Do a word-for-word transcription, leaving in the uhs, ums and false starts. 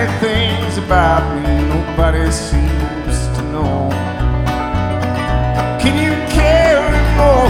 many things about me nobody seems to know. Can you carry more